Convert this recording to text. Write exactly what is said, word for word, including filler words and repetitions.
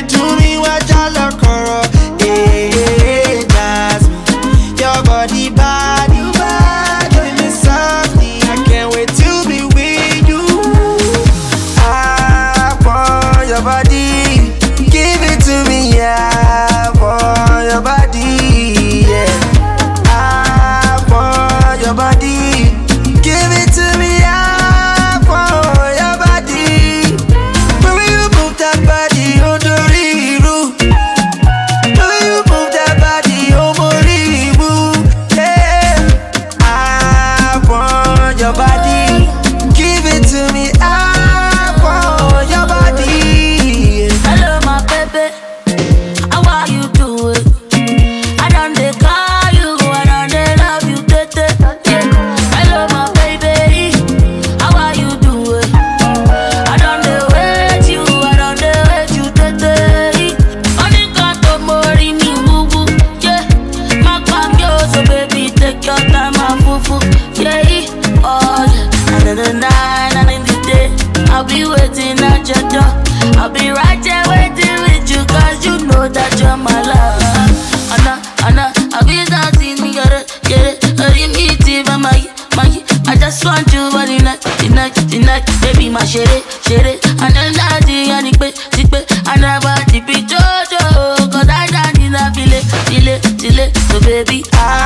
it to me, what y'all look for? Hey, hey, Jasmine, your body bad, you bad, doing me softly. I can't wait to be with you. I want your body, give it to me, I want your body, yeah. I want your body, give it to me, I want your body. When you move that body, oh Doriru. When you move that body, oh Moribu. Yeah, I want your body, give it to me, I want your body. Hello, my baby, how are you doing? I don't dey call you, I don't dey love you, tete. Yeah. Hello, my baby, how are you doing? I don't dey wait you, I don't dey wait you, tete. Only got to worry me, woo woo, yeah. My cameo, so baby, take your time, my foo foo, yeah. Oh yeah, another night, and in the day, I'll be waiting at your door. I'll be right there waiting with you, cause you know that you're my love. Anna, Anna, I'll be dancing, me get it, get it. Hurry me, Tiva, my, my. I just want you for the night, the night, the night. Baby, my shitty, shitty. And then that thing, and it pay, it pay. And I want to be Jojo, cause I don't need a feel it, feel it, feel it. So baby, I